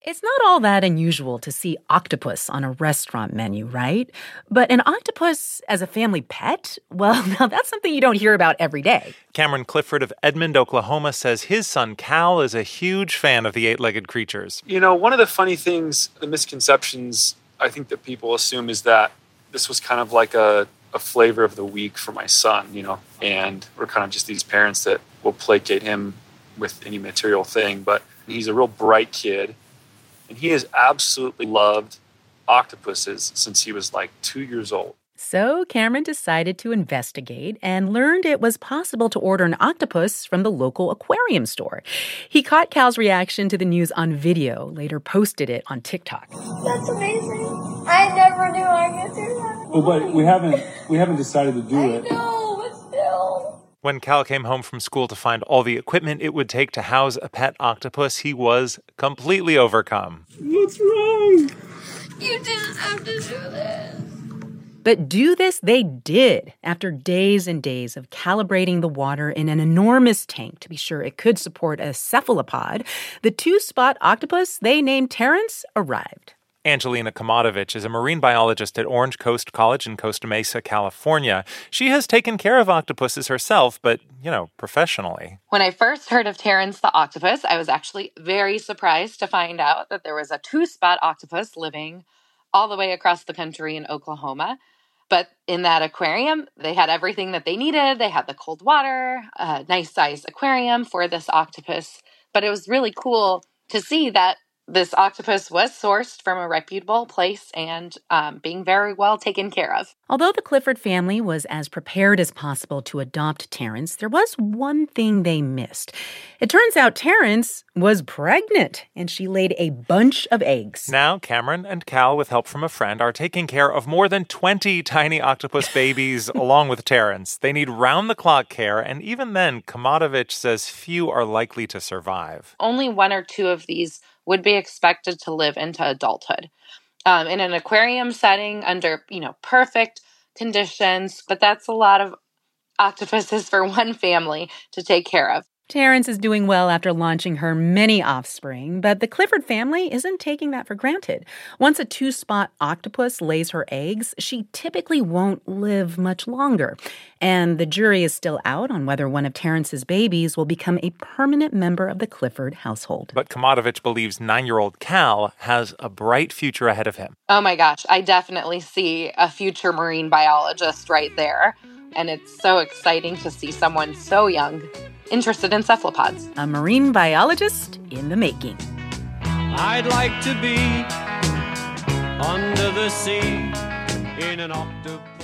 It's not all that unusual to see octopus on a restaurant menu, right? But an octopus as a family pet? Well, now that's something you don't hear about every day. Cameron Clifford of Edmond, Oklahoma, says his son Cal is a huge fan of the eight-legged creatures. You know, one of the funny things, the misconceptions I think that people assume is that this was kind of like a flavor of the week for my son, and we're kind of just these parents that will placate him with any material thing. But he's a real bright kid. And he has absolutely loved octopuses since he was like 2 years old. So Cameron decided to investigate and learned it was possible to order an octopus from the local aquarium store. He caught Cal's reaction to the news on video, later posted it on TikTok. That's amazing. I never knew I could do that. Well, but we haven't decided to do it. I know, but still. When Cal came home from school to find all the equipment it would take to house a pet octopus, he was completely overcome. What's wrong? You didn't have to do this. But do this they did after days and days of calibrating the water in an enormous tank to be sure it could support a cephalopod. The two-spot octopus they named Terrence arrived. Angelina Komatovich is a marine biologist at Orange Coast College in Costa Mesa, California. She has taken care of octopuses herself, but, professionally. When I first heard of Terrence the octopus, I was actually very surprised to find out that there was a two-spot octopus living all the way across the country in Oklahoma. But in that aquarium, they had everything that they needed. They had the cold water, a nice size aquarium for this octopus. But it was really cool to see that this octopus was sourced from a reputable place and being very well taken care of. Although the Clifford family was as prepared as possible to adopt Terrence, there was one thing they missed. It turns out Terrence was pregnant, and she laid a bunch of eggs. Now, Cameron and Cal, with help from a friend, are taking care of more than 20 tiny octopus babies along with Terrence. They need round-the-clock care, and even then, Komatovich says few are likely to survive. Only one or two of these would be expected to live into adulthood in an aquarium setting under, perfect conditions. But that's a lot of octopuses for one family to take care of. Terrence is doing well after launching her many offspring, but the Clifford family isn't taking that for granted. Once a two-spot octopus lays her eggs, she typically won't live much longer. And the jury is still out on whether one of Terrence's babies will become a permanent member of the Clifford household. But Komatovich believes 9-year-old Cal has a bright future ahead of him. Oh my gosh, I definitely see a future marine biologist right there. And it's so exciting to see someone so young interested in cephalopods. A marine biologist in the making. I'd like to be under the sea in an octopus.